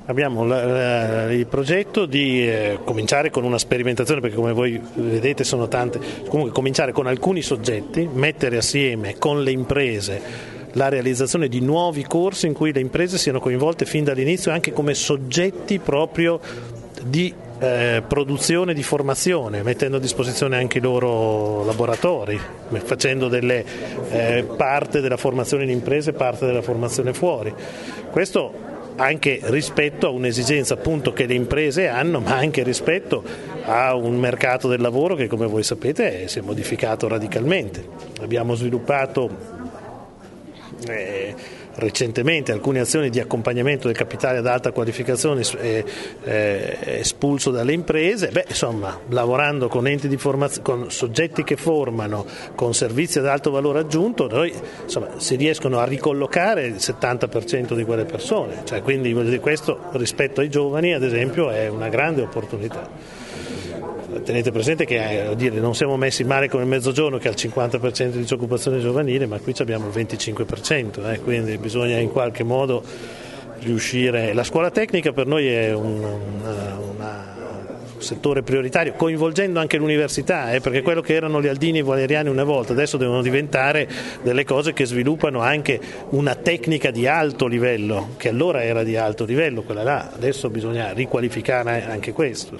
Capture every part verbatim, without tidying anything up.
Abbiamo la, la, il progetto di eh, cominciare con una sperimentazione, perché come voi vedete sono tante, comunque cominciare con alcuni soggetti, mettere assieme con le imprese la realizzazione di nuovi corsi in cui le imprese siano coinvolte fin dall'inizio anche come soggetti proprio di eh, produzione, di formazione, mettendo a disposizione anche i loro laboratori, facendo delle eh, parte della formazione in imprese, parte della formazione fuori. Questo anche rispetto a un'esigenza appunto che le imprese hanno, ma anche rispetto a un mercato del lavoro che, come voi sapete, si è modificato radicalmente. Abbiamo sviluppato eh, recentemente alcune azioni di accompagnamento del capitale ad alta qualificazione eh, eh, espulso dalle imprese. Beh, insomma, lavorando con enti di formazione, con soggetti che formano, con servizi ad alto valore aggiunto, noi insomma si riescono a ricollocare il settanta per cento di quelle persone, cioè, quindi questo rispetto ai giovani ad esempio è una grande opportunità. Tenete presente che eh, dire, non siamo messi male come il Mezzogiorno che ha il cinquanta per cento di disoccupazione giovanile, ma qui abbiamo il venticinque per cento, eh, quindi bisogna in qualche modo riuscire. La scuola tecnica per noi è un una, una settore prioritario, coinvolgendo anche l'università, eh, perché quello che erano gli Aldini e i Valeriani una volta adesso devono diventare delle cose che sviluppano anche una tecnica di alto livello, che allora era di alto livello quella là, adesso bisogna riqualificare anche questo.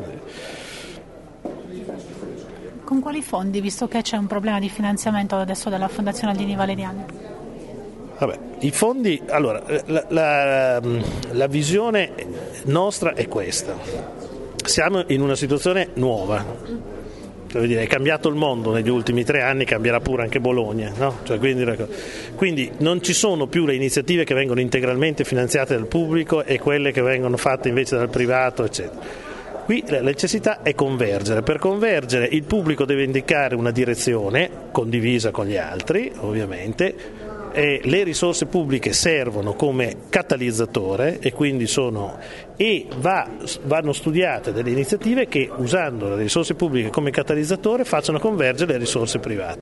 Con quali fondi, visto che c'è un problema di finanziamento adesso della Fondazione Aldini Valeriani? Vabbè, i fondi, allora, la, la, la visione nostra è questa. Siamo in una situazione nuova. Cioè, dire, è cambiato il mondo negli ultimi tre anni, cambierà pure anche Bologna, no? Cioè, quindi, quindi non ci sono più le iniziative che vengono integralmente finanziate dal pubblico e quelle che vengono fatte invece dal privato, eccetera. Qui la necessità è convergere. Per convergere il pubblico deve indicare una direzione condivisa con gli altri, ovviamente, e le risorse pubbliche servono come catalizzatore e quindi sono e va, vanno studiate delle iniziative che, usando le risorse pubbliche come catalizzatore, facciano convergere le risorse private.